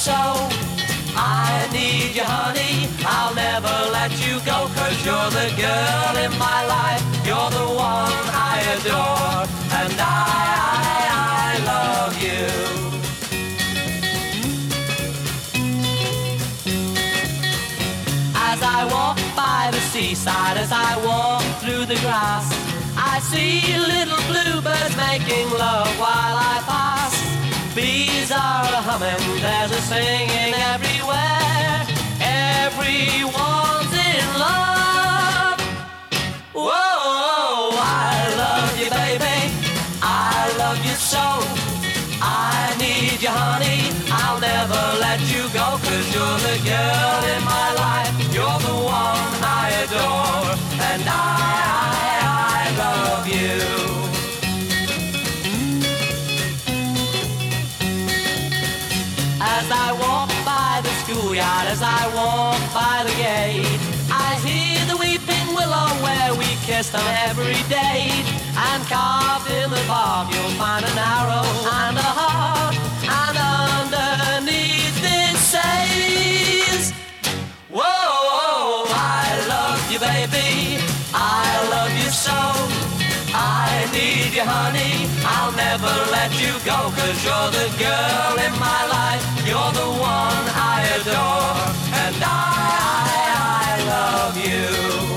so. I need you, honey. I'll never let you go, 'cause you're the girl in my life. You're the one I adore, and I love you. As I walk by the seaside, as I walk through the grass, I see little bluebirds making love while I pass. Bees are a-humming, there's a singing everywhere. Everyone's in love. Whoa, I love you, baby. I love you so. I need you, honey. I'll never let you go, 'cause you're the girl in my life. You're the one I adore, and I love you. As I walk by the schoolyard, as I walk by the gate, I hear the weeping willow where we kissed on every date. And carved in the bark you'll find an arrow and a heart, and underneath it says, whoa, I love you, baby. I love you so. I need you, honey. I'll never let you go, 'cause you're the girl in my life. You're the one I adore, and I love you.